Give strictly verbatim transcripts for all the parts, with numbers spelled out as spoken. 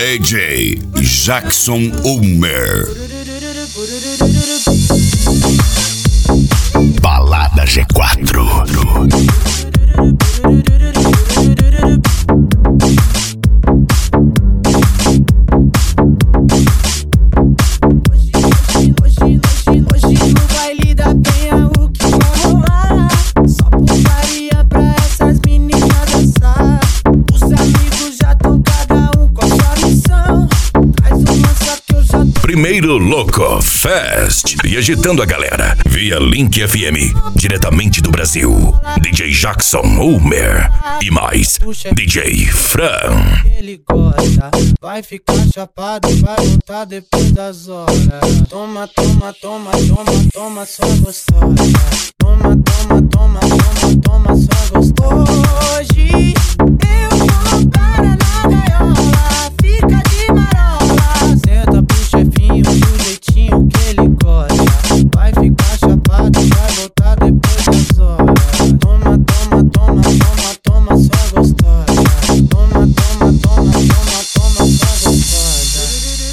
D J Jackson Ulmer. Balada G quatro. Primeiro Louco Fest. E agitando a galera via Link F M, diretamente do Brasil. D J Jackson Ulmer e mais D J Fran. Ele gosta, vai ficar chapado e vai voltar depois das horas. Toma, toma, toma, toma, toma, só gostosa. Toma, toma, toma, toma, toma, só gostosa. Hoje eu vou para na gaiola, fica de marola. Senta pro chefinho do jeitinho que ele gosta. Vai ficar chapado e vai voltar depois das horas. Toma, toma, toma, toma, toma, só gostosa. Toma, toma, toma, toma, toma, só gostosa.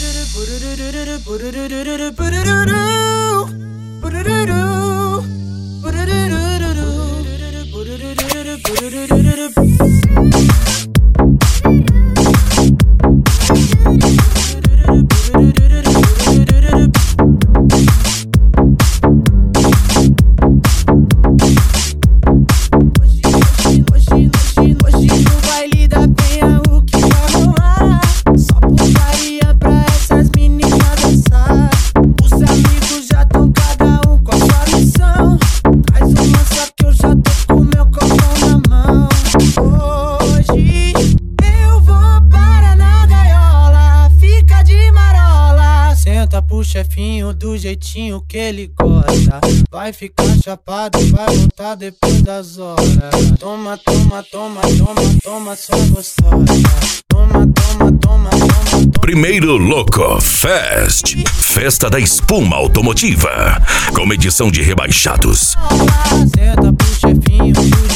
Chefinho do jeitinho que ele gosta. Vai ficar chapado e vai voltar depois das horas. Toma, toma, toma, toma, toma, só gostosa. Toma, toma, toma, toma, toma. Primeiro Louco Fest. Festa da espuma automotiva. Com edição de rebaixados. Senta pro chefinho do